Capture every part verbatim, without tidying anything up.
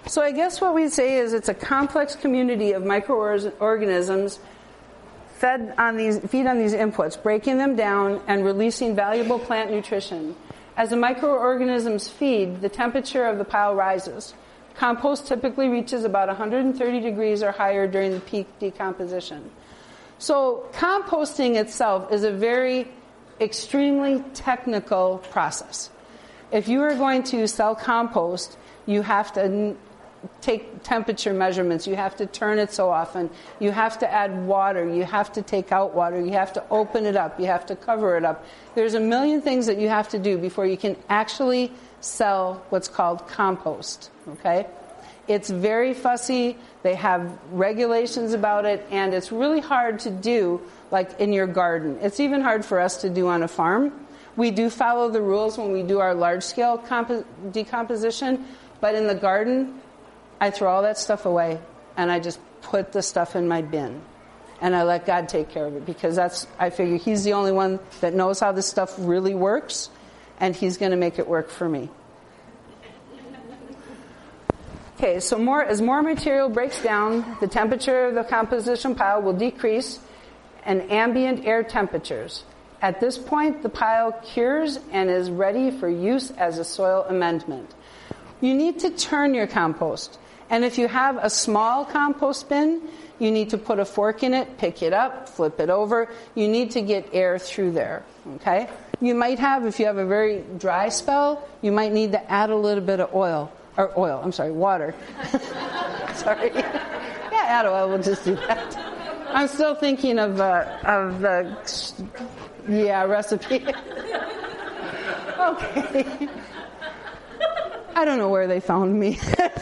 So I guess what we'd say is it's a complex community of microorganisms fed on these, feed on these inputs, breaking them down and releasing valuable plant nutrition. As the microorganisms feed, the temperature of the pile rises. Compost typically reaches about one hundred thirty degrees or higher during the peak decomposition. So composting itself is a very extremely technical process. If you are going to sell compost, you have to take temperature measurements, you have to turn it so often, you have to add water, you have to take out water, you have to open it up, you have to cover it up. There's a million things that you have to do before you can actually sell what's called compost, okay? It's very fussy, they have regulations about it, and it's really hard to do like in your garden. It's even hard for us to do on a farm. We do follow the rules when we do our large-scale compo- decomposition, but in the garden, I throw all that stuff away, and I just put the stuff in my bin. And I let God take care of it, because that's, I figure He's the only one that knows how this stuff really works, and He's going to make it work for me. Okay, so more as more material breaks down, the temperature of the composition pile will decrease and ambient air temperatures. At this point, the pile cures and is ready for use as a soil amendment. You need to turn your compost. And if you have a small compost bin, you need to put a fork in it, pick it up, flip it over. You need to get air through there, okay? You might have, if you have a very dry spell, you might need to add a little bit of oil. Or oil, I'm sorry, water. Sorry. Yeah, add oil, we'll just do that. I'm still thinking of, uh, of the, yeah, recipe. Okay. I don't know where they found me.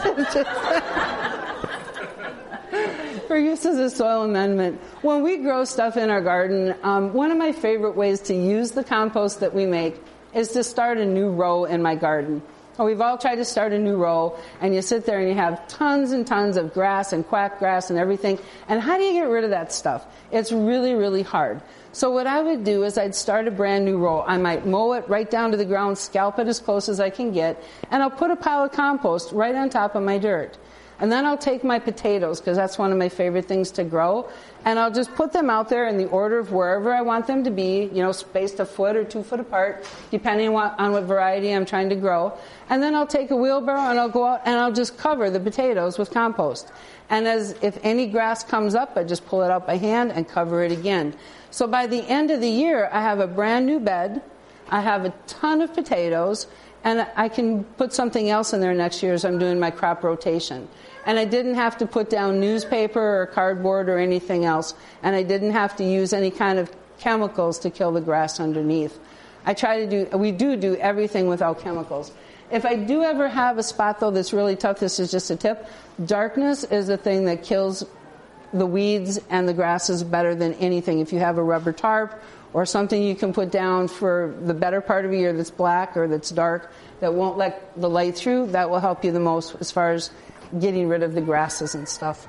For use as a soil amendment. When we grow stuff in our garden, um, one of my favorite ways to use the compost that we make is to start a new row in my garden. We've all tried to start a new row, and you sit there and you have tons and tons of grass and quack grass and everything. And how do you get rid of that stuff? It's really, really hard. So what I would do is I'd start a brand new row. I might mow it right down to the ground, scalp it as close as I can get, and I'll put a pile of compost right on top of my dirt. And then I'll take my potatoes, because that's one of my favorite things to grow, and I'll just put them out there in the order of wherever I want them to be, you know, spaced a foot or two foot apart, depending on what, on what variety I'm trying to grow. And then I'll take a wheelbarrow and I'll go out and I'll just cover the potatoes with compost. And as if any grass comes up, I just pull it out by hand and cover it again. So by the end of the year, I have a brand new bed, I have a ton of potatoes, and I can put something else in there next year as I'm doing my crop rotation. And I didn't have to put down newspaper or cardboard or anything else. And I didn't have to use any kind of chemicals to kill the grass underneath. I try to do, we do do everything without chemicals. If I do ever have a spot, though, that's really tough, this is just a tip. Darkness is the thing that kills the weeds and the grasses better than anything. If you have a rubber tarp or something you can put down for the better part of a year that's black or that's dark, that won't let the light through, that will help you the most as far as getting rid of the grasses and stuff.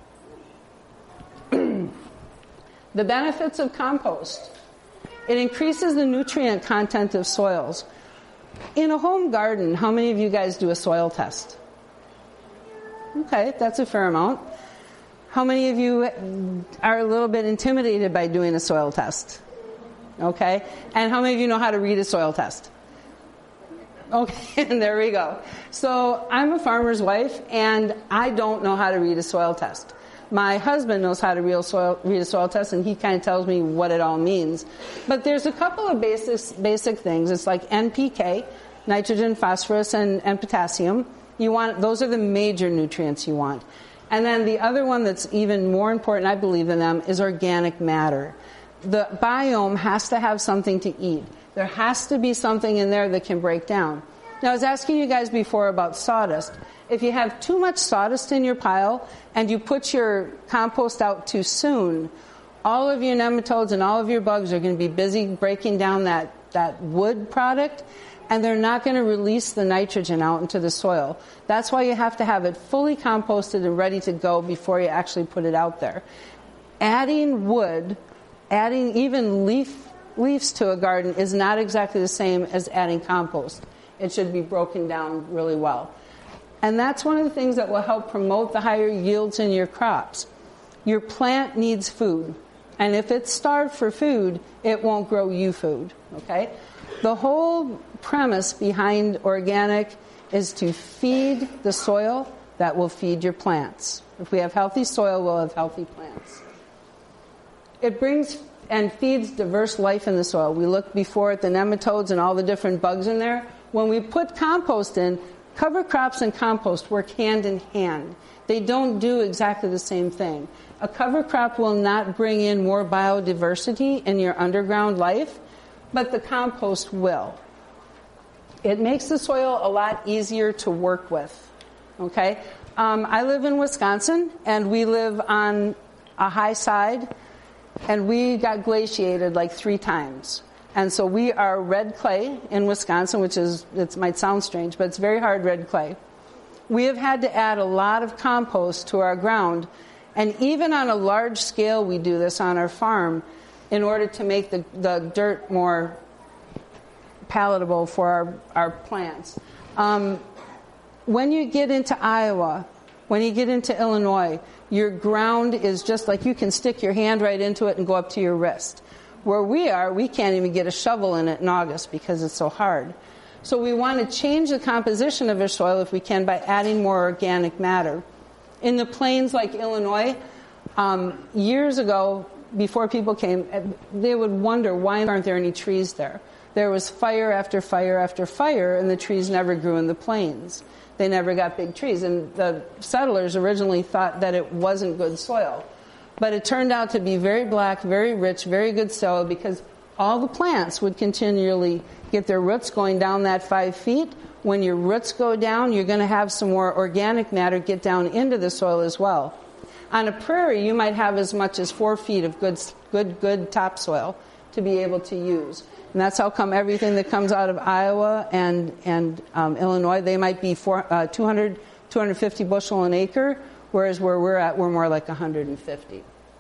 The benefits of compost. It increases the nutrient content of soils. In a home garden, how many of you guys do a soil test? Okay, that's a fair amount. How many of you are a little bit intimidated by doing a soil test? Okay, and how many of you know how to read a soil test? Okay, and there we go. So I'm a farmer's wife, and I don't know how to read a soil test. My husband knows how to read a soil, read a soil test, and he kind of tells me what it all means. But there's a couple of basic, basic things. It's like N P K, nitrogen, phosphorus, and, and potassium. You want, those are the major nutrients you want. And then the other one that's even more important, I believe, than them is organic matter. The biome has to have something to eat. There has to be something in there that can break down. Now, I was asking you guys before about sawdust. If you have too much sawdust in your pile and you put your compost out too soon, all of your nematodes and all of your bugs are going to be busy breaking down that, that wood product, and they're not going to release the nitrogen out into the soil. That's why you have to have it fully composted and ready to go before you actually put it out there. Adding wood, adding even leaf leaves to a garden is not exactly the same as adding compost. It should be broken down really well. And that's one of the things that will help promote the higher yields in your crops. Your plant needs food. And if it's starved for food, it won't grow you food, okay? The whole premise behind organic is to feed the soil that will feed your plants. If we have healthy soil, we'll have healthy plants. It brings and feeds diverse life in the soil. We looked before at the nematodes and all the different bugs in there. When we put compost in, cover crops and compost work hand in hand. They don't do exactly the same thing. A cover crop will not bring in more biodiversity in your underground life, but the compost will. It makes the soil a lot easier to work with. Okay? Um, I live in Wisconsin, and we live on a high side, and we got glaciated like three times. And so we are red clay in Wisconsin, which is, it might sound strange, but it's very hard red clay. We have had to add a lot of compost to our ground, and even on a large scale we do this on our farm in order to make the, the dirt more palatable for our, our plants. Um, when you get into Iowa, when you get into Illinois, your ground is just like you can stick your hand right into it and go up to your wrist. Where we are, we can't even get a shovel in it in August because it's so hard. So we want to change the composition of our soil if we can by adding more organic matter. In the plains like Illinois, um, years ago, before people came, they would wonder why aren't there any trees there. There was fire after fire after fire, and the trees never grew in the plains. They never got big trees, and the settlers originally thought that it wasn't good soil. But it turned out to be very black, very rich, very good soil because all the plants would continually get their roots going down that five feet. When your roots go down, you're going to have some more organic matter get down into the soil as well. On a prairie, you might have as much as four feet of good, good, good topsoil to be able to use. And that's how come everything that comes out of Iowa and, and um, Illinois, they might be four, uh, two hundred, two hundred fifty bushel an acre, whereas where we're at, we're more like one hundred fifty.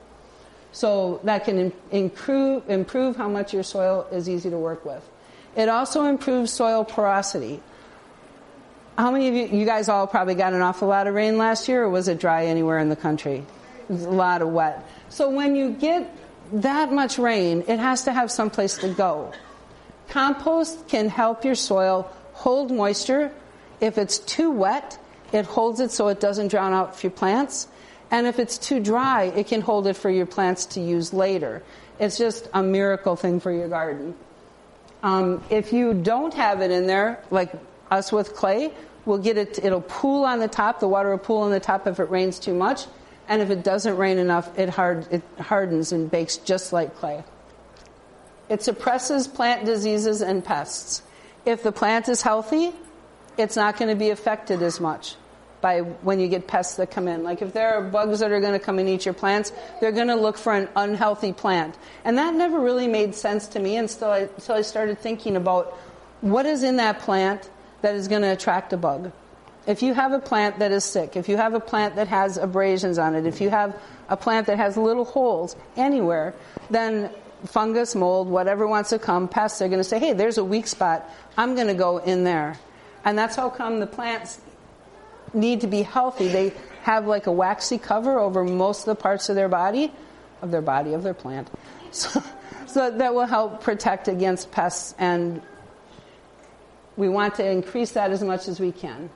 So that can improve, improve how much your soil is easy to work with. It also improves soil porosity. How many of you, you guys all probably got an awful lot of rain last year, or was it dry anywhere in the country? It was a lot of wet. So when you get that much rain, it has to have some place to go. Compost can help your soil hold moisture. If it's too wet, it holds it so it doesn't drown out your plants. And if it's too dry, it can hold it for your plants to use later. It's just a miracle thing for your garden. Um, if you don't have it in there, like us with clay, we'll get it, it'll pool on the top, the water will pool on the top if it rains too much. And if it doesn't rain enough, it, hard, it hardens and bakes just like clay. It suppresses plant diseases and pests. If the plant is healthy, it's not going to be affected as much by when you get pests that come in. Like if there are bugs that are going to come and eat your plants, they're going to look for an unhealthy plant. And that never really made sense to me until I, until I started thinking about what is in that plant that is going to attract a bug. If you have a plant that is sick, if you have a plant that has abrasions on it, if you have a plant that has little holes anywhere, then fungus, mold, whatever wants to come, pests are going to say, hey, there's a weak spot. I'm going to go in there. And that's how come the plants need to be healthy. They have like a waxy cover over most of the parts of their body, of their body, of their plant. So, so that will help protect against pests, and we want to increase that as much as we can.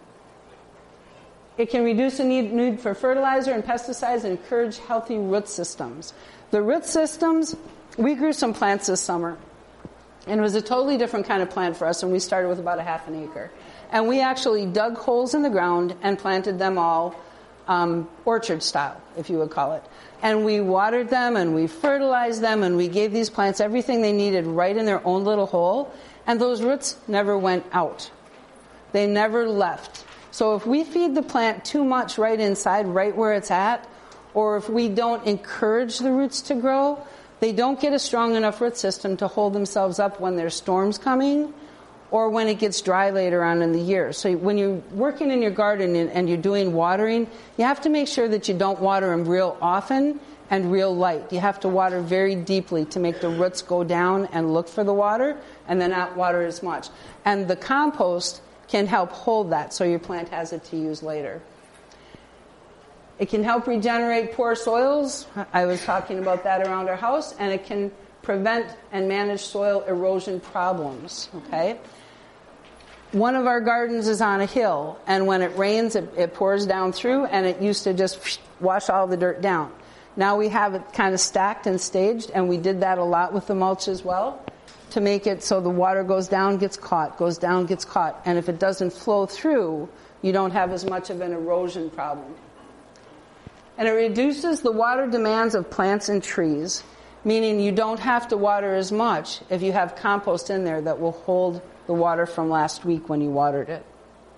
It can reduce the need, need for fertilizer and pesticides and encourage healthy root systems. The root systems, we grew some plants this summer, and it was a totally different kind of plant for us, and we started with about a half an acre. And we actually dug holes in the ground and planted them all um, orchard style, if you would call it. And we watered them and we fertilized them and we gave these plants everything they needed right in their own little hole. And those roots never went out. They never left. So if we feed the plant too much right inside, right where it's at, or if we don't encourage the roots to grow, they don't get a strong enough root system to hold themselves up when there's storms coming or when it gets dry later on in the year. So when you're working in your garden and you're doing watering, you have to make sure that you don't water them real often and real light. You have to water very deeply to make the roots go down and look for the water and then not water as much. And the compost can help hold that so your plant has it to use later. It can help regenerate poor soils. I was talking about that around our house. And it can prevent and manage soil erosion problems. Okay? One of our gardens is on a hill. And when it rains, it, it pours down through. And it used to just wash all the dirt down. Now we have it kind of stacked and staged. And we did that a lot with the mulch as well, to make it so the water goes down, gets caught, goes down, gets caught. And if it doesn't flow through, you don't have as much of an erosion problem. And it reduces the water demands of plants and trees, meaning you don't have to water as much if you have compost in there that will hold the water from last week when you watered it.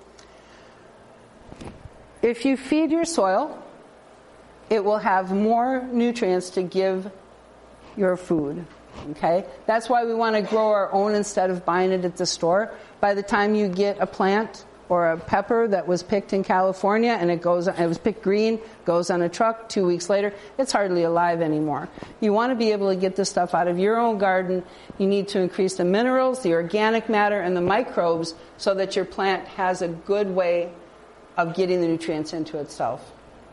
If you feed your soil, it will have more nutrients to give your food. Okay? That's why we want to grow our own instead of buying it at the store. By the time you get a plant or a pepper that was picked in California and it goes, it was picked green, goes on a truck, two weeks later, it's hardly alive anymore. You want to be able to get this stuff out of your own garden. You need to increase the minerals, the organic matter, and the microbes so that your plant has a good way of getting the nutrients into itself.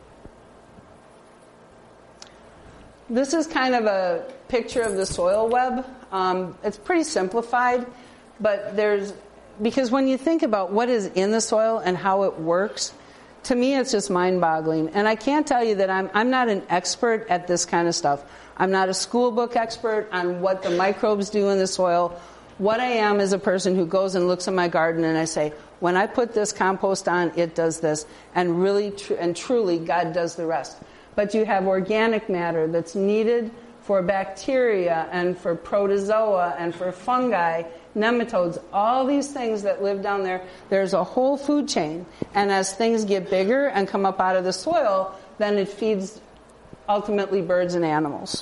This is kind of a picture of the soil web. Um, it's pretty simplified, but there's Because when you think about what is in the soil and how it works, to me it's just mind-boggling. And I can't tell you that I'm I'm not an expert at this kind of stuff. I'm not a school book expert on what the microbes do in the soil. What I am is a person who goes and looks at my garden and I say, when I put this compost on, it does this. And really tr- and truly, God does the rest. But you have organic matter that's needed for bacteria and for protozoa and for fungi, nematodes, all these things that live down there. There's a whole food chain. And as things get bigger and come up out of the soil, then it feeds ultimately birds and animals.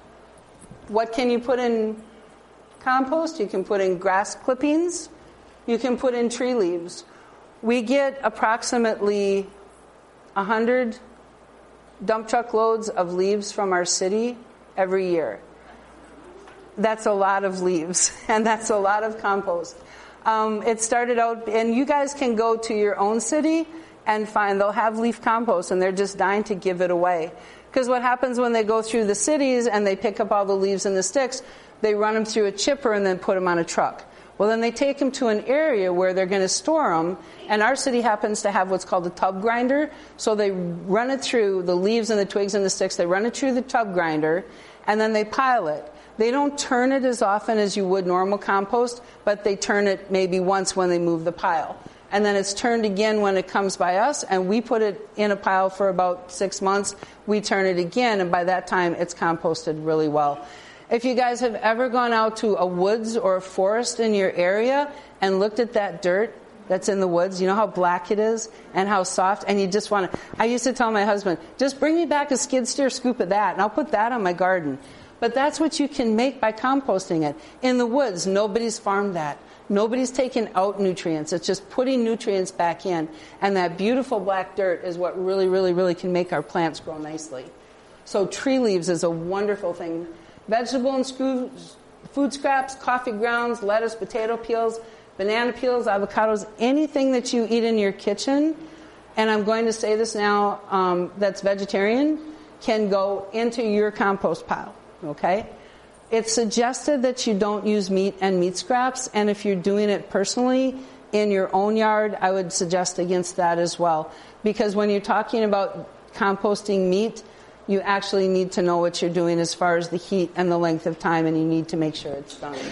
What can you put in compost? You can put in grass clippings. You can put in tree leaves. We get approximately one hundred dump truck loads of leaves from our city every year. That's a lot of leaves, and that's a lot of compost. Um, it started out, and you guys can go to your own city and find, they'll have leaf compost, and they're just dying to give it away. Because what happens when they go through the cities and they pick up all the leaves and the sticks, they run them through a chipper and then put them on a truck. Well, then they take them to an area where they're going to store them, and our city happens to have what's called a tub grinder, so they run it through the leaves and the twigs and the sticks, they run it through the tub grinder, and then they pile it. They don't turn it as often as you would normal compost, but they turn it maybe once when they move the pile. And then it's turned again when it comes by us, and we put it in a pile for about six months. We turn it again, and by that time it's composted really well. If you guys have ever gone out to a woods or a forest in your area and looked at that dirt that's in the woods, you know how black it is and how soft, and you just want to, I used to tell my husband, just bring me back a skid steer scoop of that, and I'll put that on my garden. But that's what you can make by composting it. In the woods, nobody's farmed that. Nobody's taken out nutrients. It's just putting nutrients back in. And that beautiful black dirt is what really, really, really can make our plants grow nicely. So tree leaves is a wonderful thing. Vegetable and screw, food scraps, coffee grounds, lettuce, potato peels, banana peels, avocados, anything that you eat in your kitchen, and I'm going to say this now, um, that's vegetarian, can go into your compost pile. Okay? It's suggested that you don't use meat and meat scraps, and if you're doing it personally in your own yard, I would suggest against that as well. Because when you're talking about composting meat, you actually need to know what you're doing as far as the heat and the length of time, and you need to make sure it's done.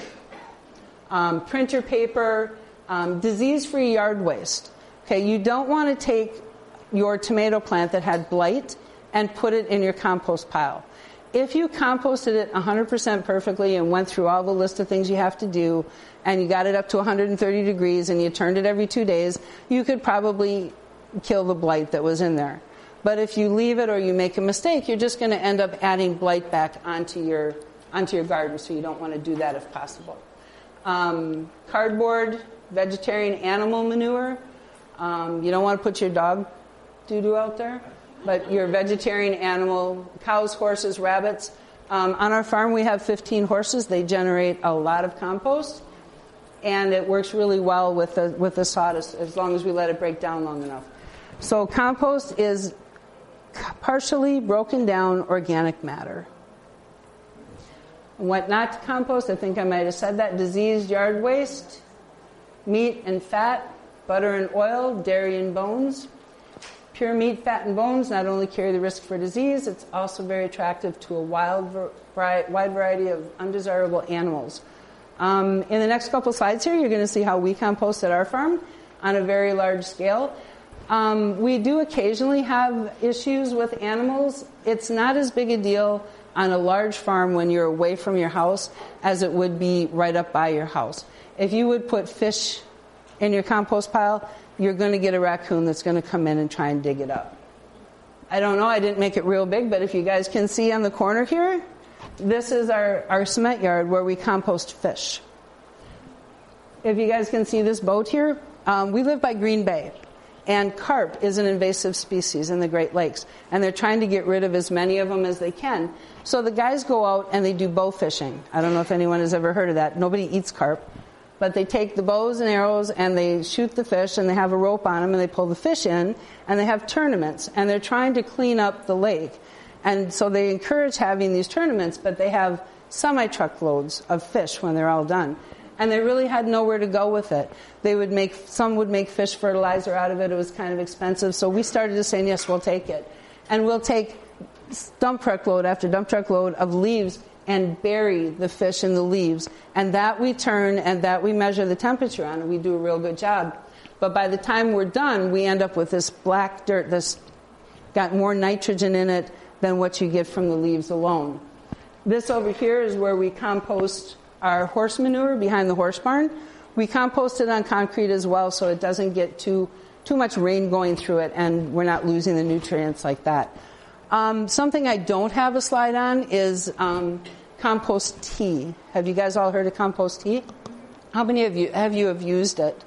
Um, printer paper, um, disease-free yard waste. Okay, you don't want to take your tomato plant that had blight and put it in your compost pile. If you composted it one hundred percent perfectly and went through all the list of things you have to do, and you got it up to one hundred thirty degrees and you turned it every two days, you could probably kill the blight that was in there. But if you leave it or you make a mistake, you're just going to end up adding blight back onto your onto your garden, so you don't want to do that if possible. Um, cardboard, vegetarian animal manure. Um, you don't want to put your dog doo-doo out there. But your vegetarian animal, cows, horses, rabbits. Um, on our farm we have fifteen horses. They generate a lot of compost. and it works really well with the with the sawdust as long as we let it break down long enough. So compost is partially broken down organic matter. What not to compost, I think I might have said that: diseased yard waste, meat and fat, butter and oil, dairy and bones. Pure meat, fat, and bones not only carry the risk for disease, it's also very attractive to a wild, wide variety of undesirable animals. Um, in the next couple slides here, you're going to see how we compost at our farm on a very large scale. Um, we do occasionally have issues with animals. It's not as big a deal on a large farm when you're away from your house as it would be right up by your house. If you would put fish in your compost pile, you're going to get a raccoon that's going to come in and try and dig it up. I don't know, I didn't make it real big, but if you guys can see on the corner here, this is our, our cement yard where we compost fish. If you guys can see this boat here, um, we live by Green Bay, and carp is an invasive species in the Great Lakes, and they're trying to get rid of as many of them as they can. So the guys go out and they do bow fishing. I don't know if anyone has ever heard of that. Nobody eats carp. But they take the bows and arrows and they shoot the fish, and they have a rope on them and they pull the fish in, and they have tournaments, and they're trying to clean up the lake. And so they encourage having these tournaments, but they have semi-truckloads of fish when they're all done. And they really had nowhere to go with it. They would make, some would make fish fertilizer out of it. It was kind of expensive. So we started to say, yes, we'll take it. And we'll take dump truck load after dump truck load of leaves and bury the fish in the leaves. And that we turn, and that we measure the temperature on, and we do a real good job. But by the time we're done, we end up with this black dirt that's got more nitrogen in it than what you get from the leaves alone. This over here is where we compost our horse manure behind the horse barn. We compost it on concrete as well, so it doesn't get too too much rain going through it, and we're not losing the nutrients like that. Um, something I don't have a slide on is um, compost tea. Have you guys all heard of compost tea? How many of you have you have used it?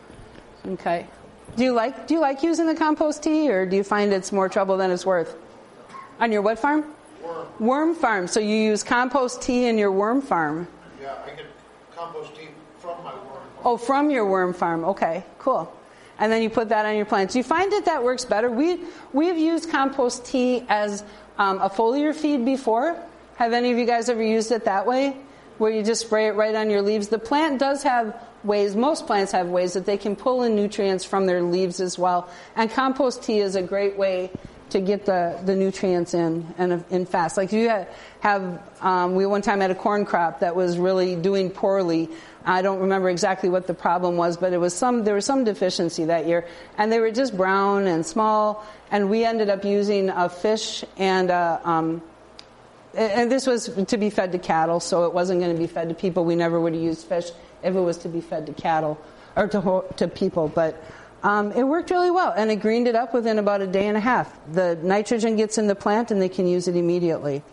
Okay. Do you like do you like using the compost tea, or do you find it's more trouble than it's worth? On your what farm? Worm. Worm farm. So you use compost tea in your worm farm. Yeah, I get compost tea from my worm farm. Oh, from your worm farm. Okay, cool. And then you put that on your plants. You find that that works better. We, we've used compost tea as um, a foliar feed before. Have any of you guys ever used it that way, where you just spray it right on your leaves? The plant does have ways, most plants have ways that they can pull in nutrients from their leaves as well. And compost tea is a great way to get the, the nutrients in and in fast. Like you have, have um, we one time had a corn crop that was really doing poorly. I don't remember exactly what the problem was, but it was some there was some deficiency that year, and they were just brown and small. And we ended up using a fish and a, um, and this was to be fed to cattle, so it wasn't going to be fed to people. We never would have used fish if it was to be fed to cattle or to to people, but. Um, it worked really well, and it greened it up within about a day and a half. The nitrogen gets in the plant, and they can use it immediately.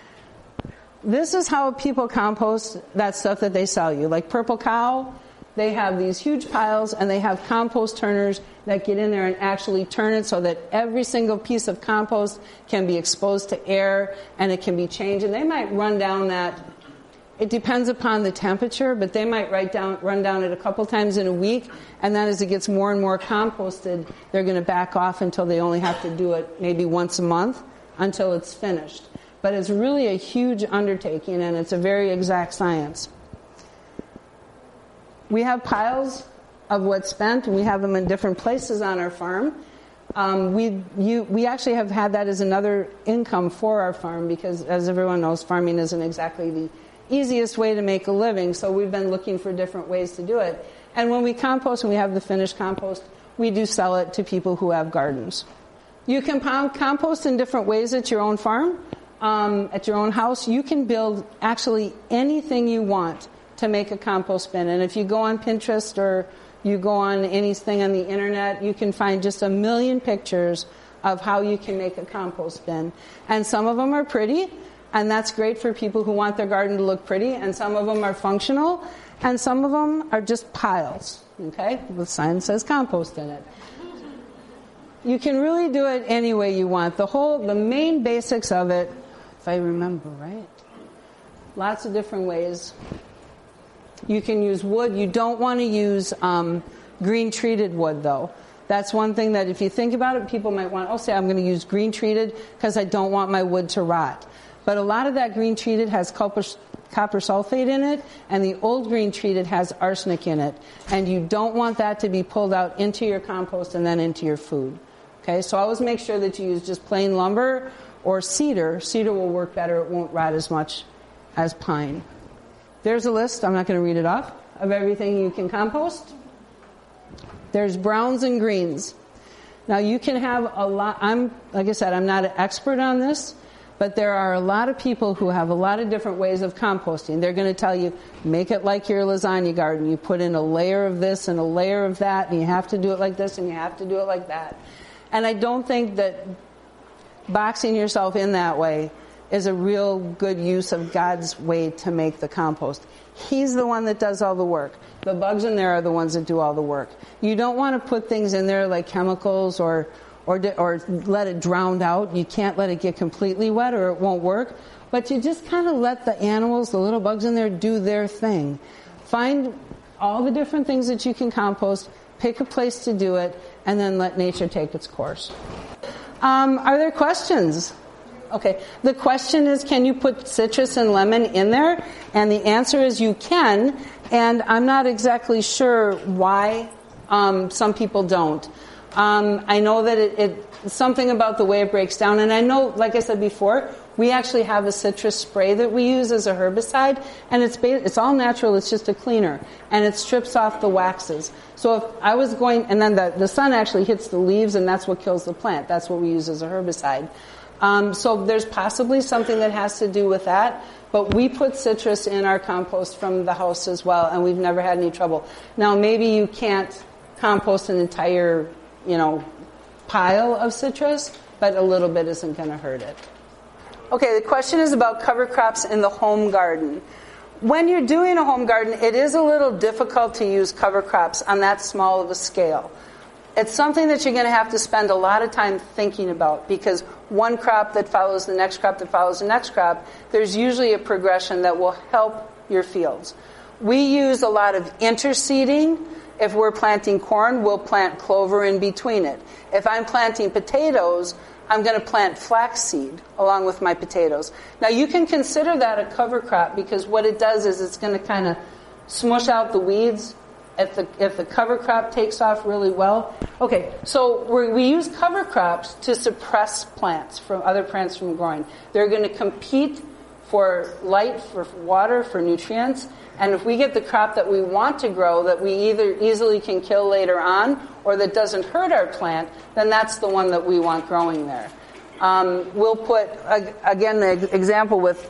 This is how people compost that stuff that they sell you. Like Purple Cow, they have these huge piles, and they have compost turners that get in there and actually turn it so that every single piece of compost can be exposed to air, and it can be changed. And they might run down that. It depends upon the temperature, but they might write down, run down it a couple times in a week, and then as it gets more and more composted, they're going to back off until they only have to do it maybe once a month until it's finished. But it's really a huge undertaking, and it's a very exact science. We have piles of what's spent, and we have them in different places on our farm. Um, we you, we actually have had that as another income for our farm because, as everyone knows, farming isn't exactly the easiest way to make a living, so we've been looking for different ways to do it. And when we compost, and we have the finished compost, we do sell it to people who have gardens. You can compost in different ways at your own farm, um, at your own house. You can build actually anything you want to make a compost bin. And if you go on Pinterest or you go on anything on the internet, you can find just a million pictures of how you can make a compost bin. And some of them are pretty, and that's great for people who want their garden to look pretty, and some of them are functional, and some of them are just piles, okay? The sign says compost in it. You can really do it any way you want. The whole, the main basics of it, if I remember right, lots of different ways. You can use wood. You don't want to use um, green treated wood, though. That's one thing that if you think about it, people might want, oh, say I'm going to use green treated because I don't want my wood to rot. But a lot of that green treated has copper, copper sulfate in it, and the old green treated has arsenic in it. And you don't want that to be pulled out into your compost and then into your food. Okay, so always make sure that you use just plain lumber or cedar. Cedar will work better. It won't rot as much as pine. There's a list, I'm not going to read it off, of everything you can compost. There's browns and greens. Now you can have a lot, I'm, like I said, I'm not an expert on this, but there are a lot of people who have a lot of different ways of composting. They're going to tell you, make it like your lasagna garden. You put in a layer of this and a layer of that, and you have to do it like this and you have to do it like that. And I don't think that boxing yourself in that way is a real good use of God's way to make the compost. He's the one that does all the work. The bugs in there are the ones that do all the work. You don't want to put things in there like chemicals or or or let it drown out. You can't let it get completely wet or it won't work. But you just kind of let the animals, the little bugs in there, do their thing. Find all the different things that you can compost, pick a place to do it, and then let nature take its course. Um, are there questions? Okay. The question is, can you put citrus and lemon in there? And the answer is you can. And I'm not exactly sure why um, some people don't. Um, I know that it, it something about the way it breaks down. And I know, like I said before, we actually have a citrus spray that we use as a herbicide. And it's it's all natural. It's just a cleaner. And it strips off the waxes. So if I was going, and then the, the sun actually hits the leaves, and that's what kills the plant. That's what we use as a herbicide. Um, so there's possibly something that has to do with that. But we put citrus in our compost from the house as well, and we've never had any trouble. Now, maybe you can't compost an entire, you know, pile of citrus, but a little bit isn't going to hurt it. Okay, the question is about cover crops in the home garden. When you're doing a home garden, it is a little difficult to use cover crops on that small of a scale. It's something that you're going to have to spend a lot of time thinking about, because one crop that follows the next crop that follows the next crop, there's usually a progression that will help your fields. We use a lot of interseeding. If we're planting corn, we'll plant clover in between it. If I'm planting potatoes, I'm going to plant flaxseed along with my potatoes. Now, you can consider that a cover crop, because what it does is it's going to kind of smush out the weeds. If the if the cover crop takes off really well. Okay, so we we use cover crops to suppress plants from other plants from growing. They're going to compete for light, for water, for nutrients. And if we get the crop that we want to grow, that we either easily can kill later on, or that doesn't hurt our plant, then that's the one that we want growing there. Um, we'll put, again, the example with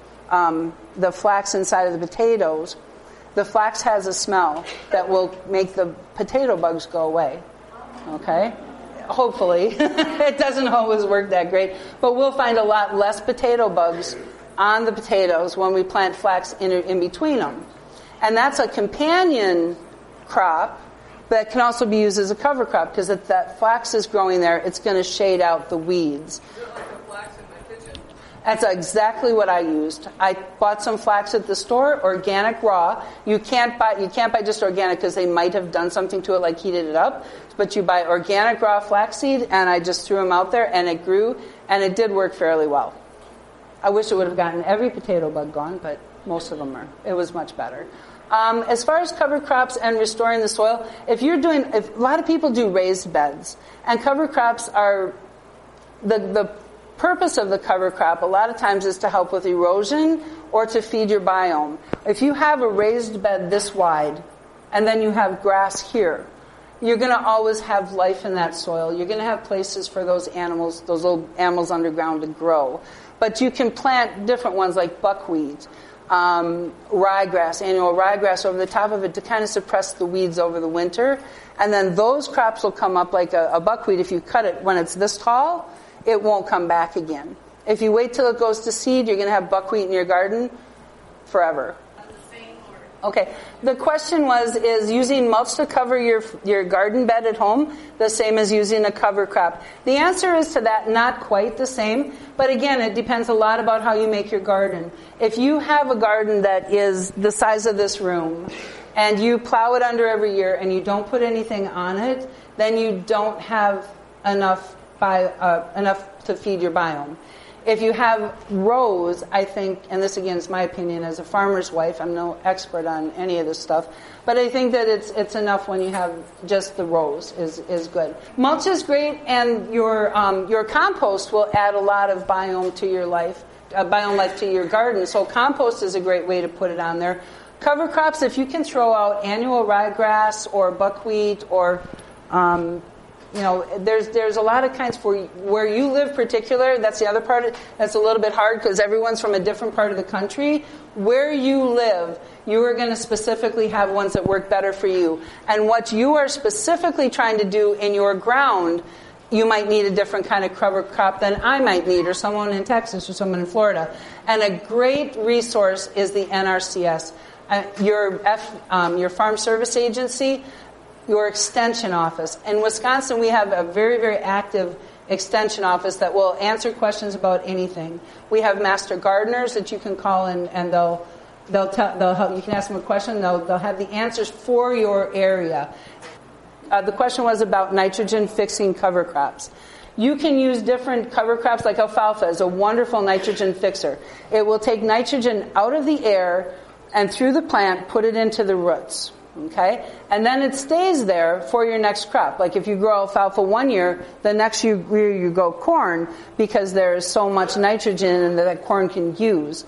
um, the flax inside of the potatoes. The flax has a smell that will make the potato bugs go away. Okay? Hopefully. It doesn't always work that great. But we'll find a lot less potato bugs on the potatoes when we plant flax in, in between them. And that's a companion crop that can also be used as a cover crop, because if that flax is growing there, it's going to shade out the weeds. That's exactly what I used. I bought some flax at the store, organic raw. You can't buy you can't buy just organic, because they might have done something to it, like heated it up. But you buy organic raw flaxseed, and I just threw them out there, and it grew, and it did work fairly well. I wish it would have gotten every potato bug gone, but most of them are. It was much better. Um, as far as cover crops and restoring the soil, if you're doing, if, a lot of people do raised beds, and cover crops are the the. purpose of the cover crop a lot of times is to help with erosion or to feed your biome. If you have a raised bed this wide and then you have grass here, you're going to always have life in that soil. You're going to have places for those animals, those little animals underground to grow. But you can plant different ones like buckwheat, um, ryegrass, annual ryegrass over the top of it to kind of suppress the weeds over the winter. And then those crops will come up like a, a buckwheat. If you cut it when it's this tall, it won't come back again. If you wait till it goes to seed, you're going to have buckwheat in your garden forever. The same or Okay. The question was, is using mulch to cover your your garden bed at home the same as using a cover crop? The answer is to that, not quite the same. But again, it depends a lot about how you make your garden. If you have a garden that is the size of this room, and you plow it under every year, and you don't put anything on it, then you don't have enough by uh, enough to feed your biome. If you have rows, I think, and this again is my opinion as a farmer's wife, I'm no expert on any of this stuff, but I think that it's it's enough when you have just the rows is, is good. Mulch is great, and your um, your compost will add a lot of biome to your life, uh, biome life to your garden. So compost is a great way to put it on there. Cover crops, if you can throw out annual ryegrass or buckwheat or um, You know, there's there's a lot of kinds for where you live. Particular, that's the other part. Of, that's a little bit hard because everyone's from a different part of the country. Where you live, you are going to specifically have ones that work better for you. And what you are specifically trying to do in your ground, you might need a different kind of cover crop than I might need, or someone in Texas, or someone in Florida. And a great resource is the N R C S, uh, your F, um, your Farm Service Agency. Your extension office. In Wisconsin, we have a very, very active extension office that will answer questions about anything. We have master gardeners that you can call in, and they'll they'll tell they'll help. You can ask them a question. They'll they'll have the answers for your area. Uh, the question was about nitrogen fixing cover crops. You can use different cover crops, like alfalfa is a wonderful nitrogen fixer. It will take nitrogen out of the air and through the plant, put it into the roots. Okay? And then it stays there for your next crop. Like if you grow alfalfa one year, the next year you grow corn because there is so much nitrogen that, that corn can use.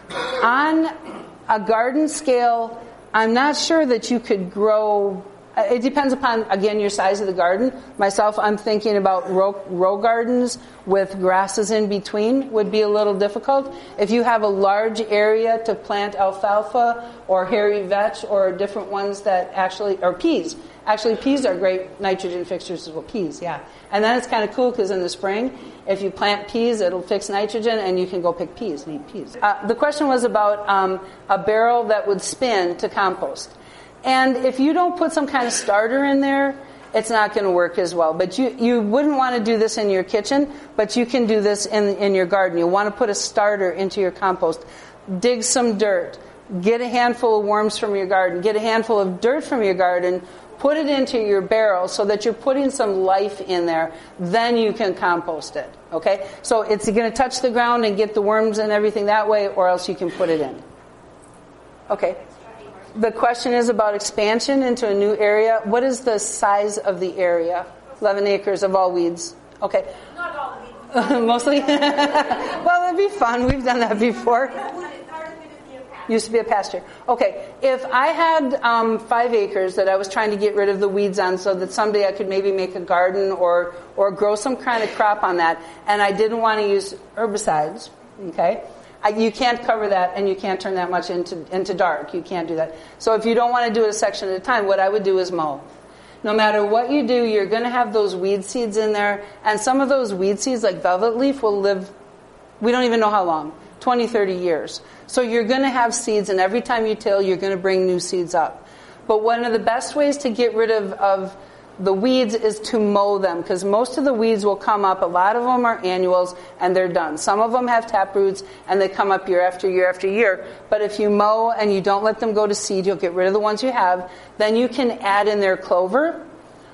On a garden scale, I'm not sure that you could grow. It depends upon, again, your size of the garden. Myself, I'm thinking about row, row gardens with grasses in between would be a little difficult. If you have a large area to plant alfalfa or hairy vetch or different ones that actually, or peas. Actually, peas are great nitrogen fixtures as well. Peas, yeah. And then it's kind of cool because in the spring, if you plant peas, it'll fix nitrogen and you can go pick peas and eat peas. Uh, the question was about um, a barrel that would spin to compost. And if you don't put some kind of starter in there, it's not going to work as well. But you, you wouldn't want to do this in your kitchen, but you can do this in, in your garden. You want to put a starter into your compost. Dig some dirt. Get a handful of worms from your garden. Get a handful of dirt from your garden. Put it into your barrel so that you're putting some life in there. Then you can compost it. Okay? So it's going to touch the ground and get the worms and everything that way, or else you can put it in. Okay. The question is about expansion into a new area. What is the size of the area? eleven acres of all weeds. Okay. Not all the weeds. Mostly? Well, it'd be fun. We've done that before. Used to be a pasture. Okay. If I had um, five acres that I was trying to get rid of the weeds on so that someday I could maybe make a garden or, or grow some kind of crop on that, and I didn't want to use herbicides, okay, you can't cover that, and you can't turn that much into into dark. You can't do that. So if you don't want to do it a section at a time, what I would do is mow. No matter what you do, you're going to have those weed seeds in there, and some of those weed seeds, like velvet leaf, will live, we don't even know how long, twenty, thirty years. So you're going to have seeds, and every time you till, you're going to bring new seeds up. But one of the best ways to get rid of, of the weeds is to mow them, because most of the weeds will come up. A lot of them are annuals, and they're done. Some of them have tap roots, and they come up year after year after year. But if you mow and you don't let them go to seed, you'll get rid of the ones you have. Then you can add in their clover.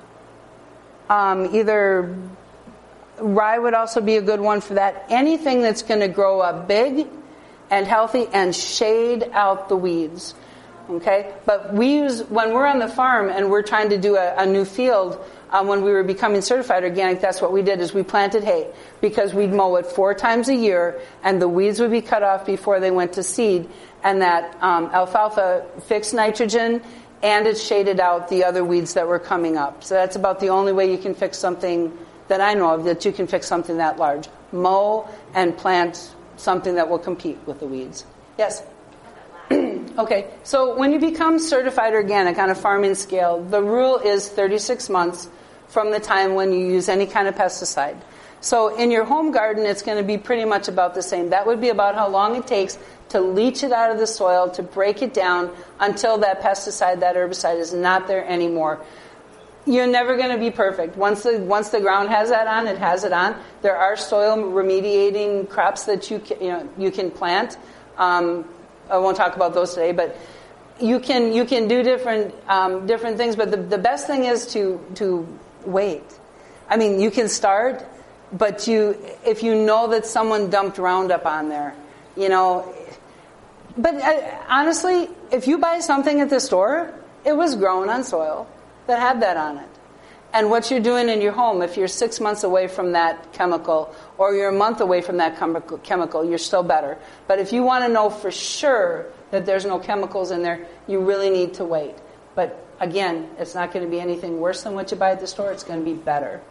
Um, either rye would also be a good one for that. Anything that's going to grow up big and healthy and shade out the weeds. Okay, but we use, when we're on the farm and we're trying to do a, a new field, um, when we were becoming certified organic, that's what we did, is we planted hay, because we'd mow it four times a year, and the weeds would be cut off before they went to seed, and that um, alfalfa fixed nitrogen, and it shaded out the other weeds that were coming up. So that's about the only way you can fix something that I know of, that you can fix something that large. Mow and plant something that will compete with the weeds. Yes? Okay, so when you become certified organic on a farming scale, the rule is thirty-six months from the time when you use any kind of pesticide. So in your home garden, it's going to be pretty much about the same. That would be about how long it takes to leach it out of the soil, to break it down until that pesticide, that herbicide is not there anymore. You're never going to be perfect. Once the once the ground has that on, it has it on. There are soil remediating crops that you can, you know you can plant. Um, I won't talk about those today, but you can you can do different um, different things. But the, the best thing is to to wait. I mean, you can start, but you if you know that someone dumped Roundup on there, you know. But uh, honestly, if you buy something at the store, it was grown on soil that had that on it. And what you're doing in your home, if you're six months away from that chemical, or you're a month away from that chemical, you're still better. But if you want to know for sure that there's no chemicals in there, you really need to wait. But again, it's not going to be anything worse than what you buy at the store. It's going to be better.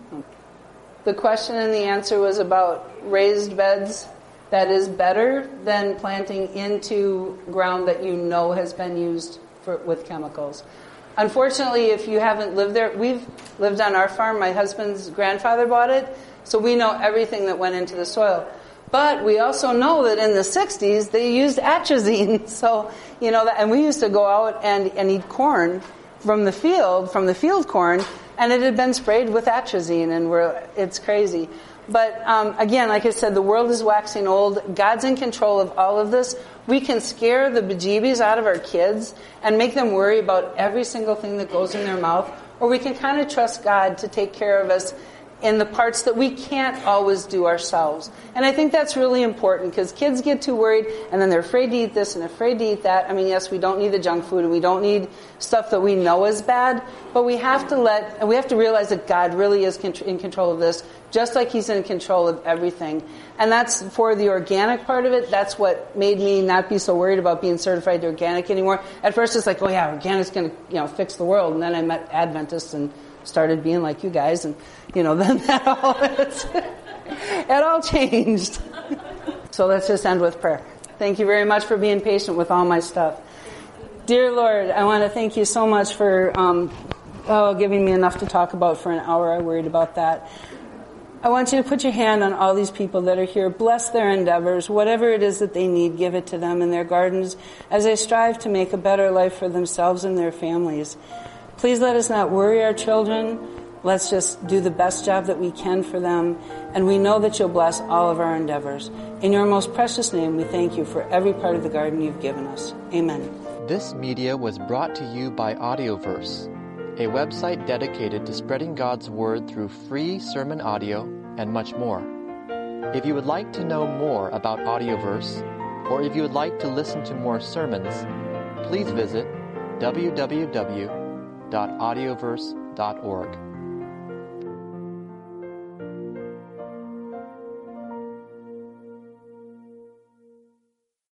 The question and the answer was about raised beds. That is better than planting into ground that you know has been used for, with chemicals. Unfortunately, if you haven't lived there, we've lived on our farm. My husband's grandfather bought it, so we know everything that went into the soil. But we also know that in the sixties, they used atrazine. So, you know, and we used to go out and, and eat corn from the field, from the field corn, and it had been sprayed with atrazine, and we're, it's crazy. But um, again, like I said, the world is waxing old. God's in control of all of this. We can scare the bejeebies out of our kids and make them worry about every single thing that goes in their mouth, or we can kind of trust God to take care of us in the parts that we can't always do ourselves. And I think that's really important, because kids get too worried and then they're afraid to eat this and afraid to eat that. I mean, yes, we don't need the junk food and we don't need stuff that we know is bad, but we have to let, and we have to realize that God really is in control of this, just like He's in control of everything. And that's for the organic part of it. That's what made me not be so worried about being certified organic anymore. At first it's like, oh yeah, organic's going to, you know, fix the world. And then I met Adventists and started being like you guys, and you know, then that all it all changed. So let's just end with prayer. Thank you very much for being patient with all my stuff. Dear Lord, I want to thank you so much for um, oh, giving me enough to talk about for an hour. I worried about that. I want you to put your hand on all these people that are here. Bless their endeavors. Whatever it is that they need, give it to them in their gardens as they strive to make a better life for themselves and their families. Please let us not worry our children. Let's just do the best job that we can for them. And we know that you'll bless all of our endeavors. In your most precious name, we thank you for every part of the garden you've given us. Amen. This media was brought to you by Audioverse, a website dedicated to spreading God's Word through free sermon audio and much more. If you would like to know more about Audioverse, or if you would like to listen to more sermons, please visit w w w dot audioverse dot org.